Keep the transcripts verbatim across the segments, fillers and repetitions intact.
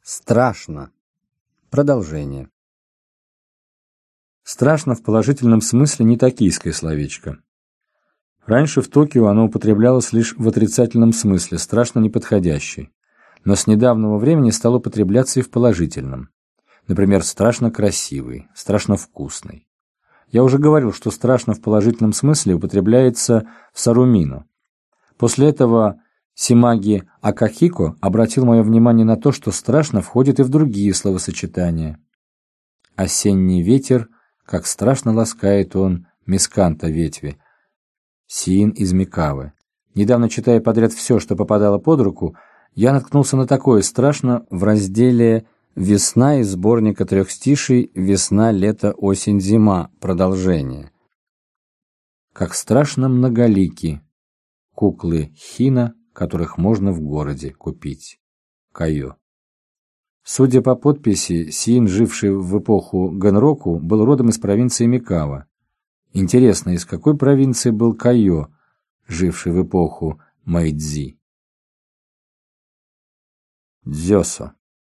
Страшно. Продолжение. Страшно в положительном смысле не токийское словечко. Раньше в Токио оно употреблялось лишь в отрицательном смысле, страшно неподходящий. Но с недавнего времени стало употребляться и в положительном. Например, страшно красивый, страшно вкусный. Я уже говорил, что страшно в положительном смысле употребляется в Сарумино. После этого Симаги Акахико обратил мое внимание на то, что страшно входит и в другие словосочетания. Осенний ветер, как страшно ласкает он мисканта ветви. Сиин из Микавы. Недавно, читая подряд все, что попадало под руку, я наткнулся на такое страшно в разделе «Весна» из сборника трех стишей «Весна, лето, осень, зима. Продолжение». Как страшно многолики куклы Хина, которых можно в городе купить. Кайо. Судя по подписи, Сиин, живший в эпоху Гэнроку, был родом из провинции Микава. Интересно, из какой провинции был Кайо, живший в эпоху Мэйдзи? Дзёсо.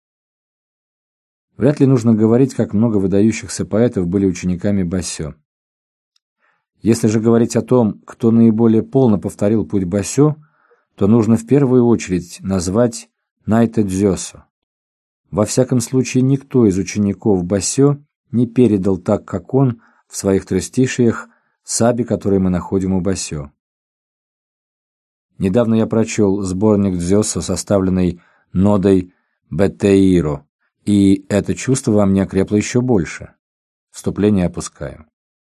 Вряд ли нужно говорить, как много выдающихся поэтов были учениками Басё. Если же говорить о том, кто наиболее полно повторил путь Басё, то нужно в первую очередь назвать Найта Дзёсо. Во всяком случае, никто из учеников Басё не передал так, как он, в своих трёстишиях саби, которые мы находим у Басё. Недавно я прочел сборник Дзёсо, составленный Нодой Бетеиро, и это чувство во мне окрепло еще больше. Вступление опускаю.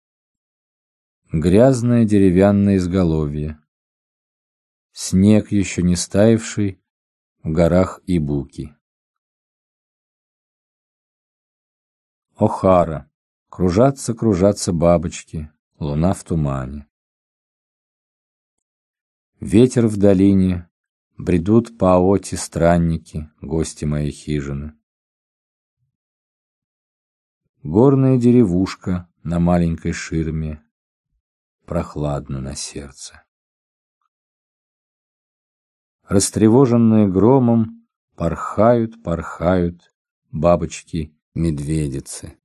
Грязное деревянное изголовье. Снег, еще не стаивший, в горах Ибуки. Охара. Кружатся, кружатся бабочки, луна в тумане. Ветер в долине, бредут по Аоти странники, гости моей хижины. Горная деревушка на маленькой ширме, прохладно на сердце. Растревоженные громом, порхают, порхают бабочки-медведицы.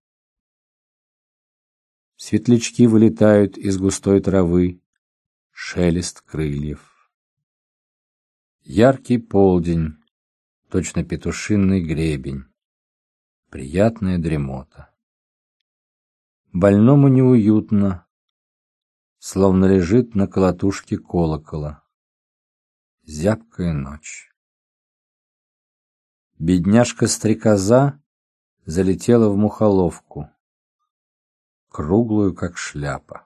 Светлячки вылетают из густой травы, шелест крыльев. Яркий полдень, точно петушиный гребень, приятная дремота. Больному неуютно, словно лежит на колотушке колокола. Зябкая ночь. Бедняжка-стрекоза залетела в мухоловку, круглую, как шляпа.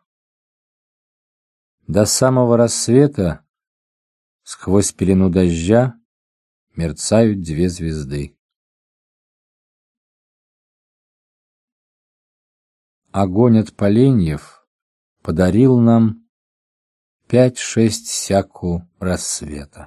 До самого рассвета сквозь пелену дождя мерцают две звезды. Огонь от поленьев подарил нам пять-шесть сяку рассвета.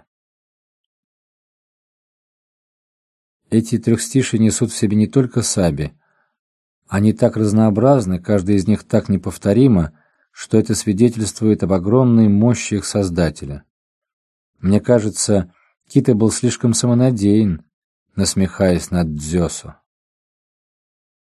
Эти трехстиши несут в себе не только саби. Они так разнообразны, каждая из них так неповторима, что это свидетельствует об огромной мощи их создателя. Мне кажется, Кита был слишком самонадеян, насмехаясь над Дзёсо.